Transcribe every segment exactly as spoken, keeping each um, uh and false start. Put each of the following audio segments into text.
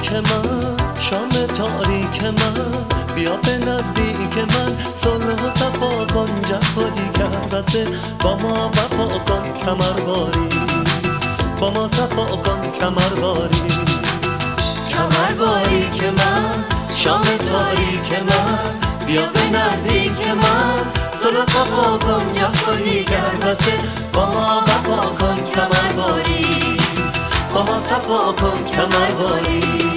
تاریک من، شام تاریک من، بیا به نزدیک من، صلح و صفا کن، جفا دیگر بسه، با ما وفا کن کمرباری، با ما صفا کن کمرباری. کمرباری که من، شام تاریک من، بیا به نزدیک من، صلح و صفا کن، جفا دیگر بسه، با ما وفا کن کمرباری، با ما صفا کن کمرباری.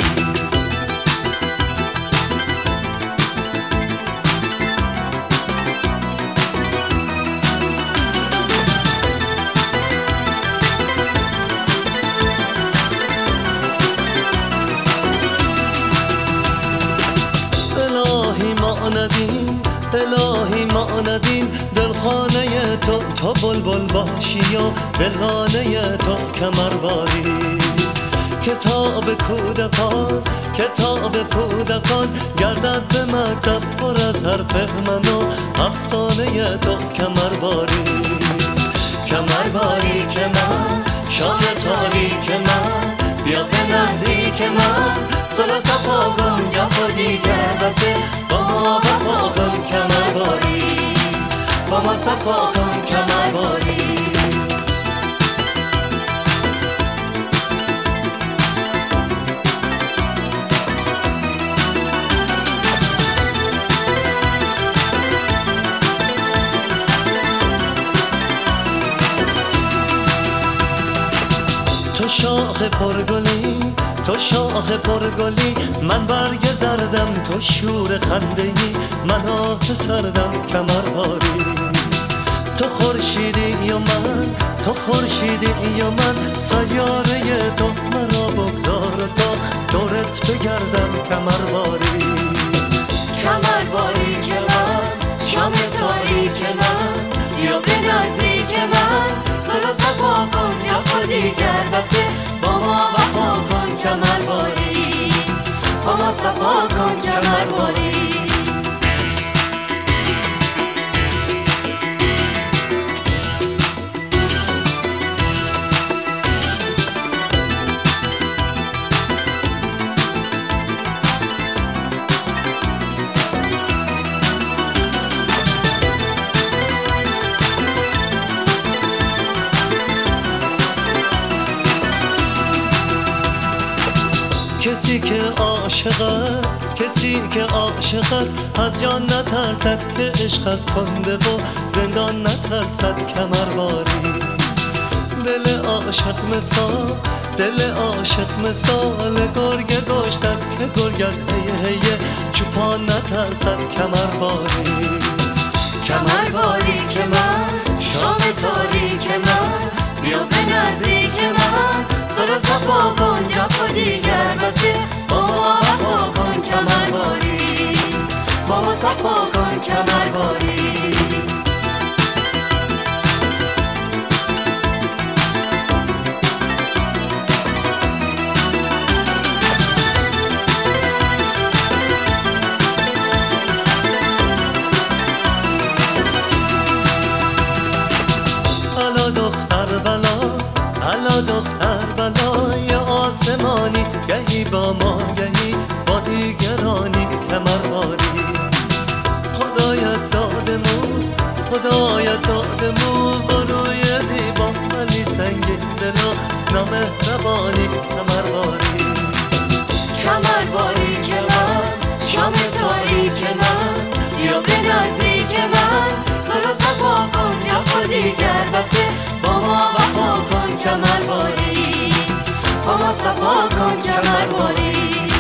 الهی ما ندین، الهی ما ندین، دلخانه تو تا بلبل باشی و دلانه تو کمرباری. کتاب کودکان، کتاب کودکان، گردد به مکتب پر از حرف من و افسانه تو کمرباری. کمرباری که من، شام تاریک من، بیا به نزدیک من، صلح صفا کن، جفا دیگر بسه، با ما وفا کن کمرباری، با ما صفا کن کمرباری. تو شاخ پرگلی، تو شاخ پرگلی، من برگ زردم، تو شور خنده‌ای، من آه سردم کمرباری. تو خورشیدی و من، تو خورشیدی و من، سیاره تو مرا بگذار تا دورت بگردم کمرباری. کمرباری که من، شام تاریک من، بیا به نزدیک من، صلح صفا کن، جفا دیگر بسه، با ما وفا کن کمرباری، با ما صفا کن کمرباری. کسی که عاشق است، کسی که عاشق است، از جان نترسد که عشق از کنده و زندان نترسد کمرباری. دل عاشق مثال، دل عاشق مثال گرگ گشت است که گرگ از هی هی چوپان نترسد کمرباری. کمرباری که من، شام تاریک من، بیا به نزدیک من، صلح صفا کن، جفا دیگر بسه، با ما وفا کن کمرباری، با ما صفا کن کمرباری. الا دختر بلا، الا دختر بلای آسمانی، گهی با ما گهی با دیگرانی کمرباری. خدایت دادمون، خدایت دادمون، بروی زیبا ولی سنگین دل و نامهربانی کمرباری. کمرباری که من، شام تاریک من، بیا به نزدیک من، صلح صفا کن، جفا دیگر بسه، با ما وفا کن کمرباری، با ما صفا کن کمرباری.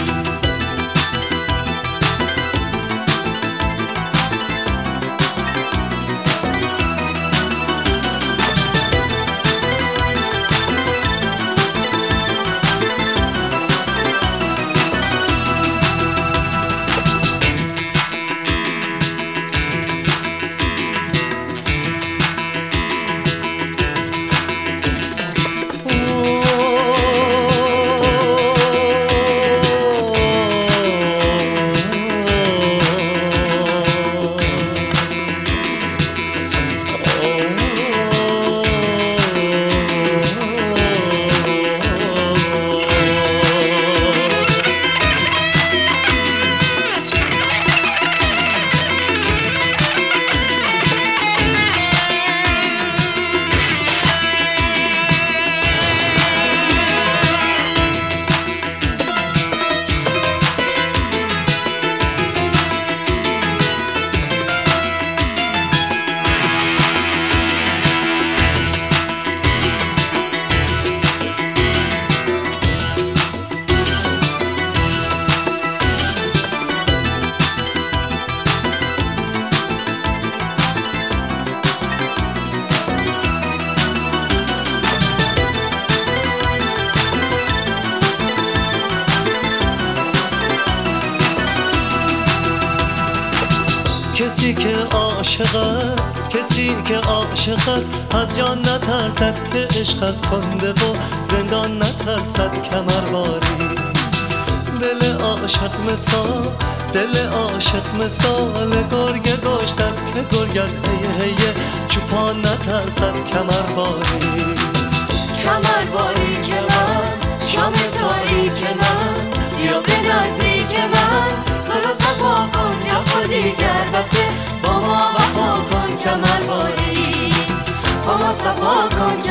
کسی که عاشق است، کسی که عاشق است از جان نترسد که عشق از کنده و زندان نترسد کمرواری. دل عاشق مثال، دل عاشق مثال گرگ گشت است که گرگ از هیه هیه چوپان نترسد کمرواری. کمرواری که من، شام تاریک من، بیا به نزدیک من، صلح و صفا کن جفا دیگر بسه، با ما وفا کن کمرواری، با ما صفا کن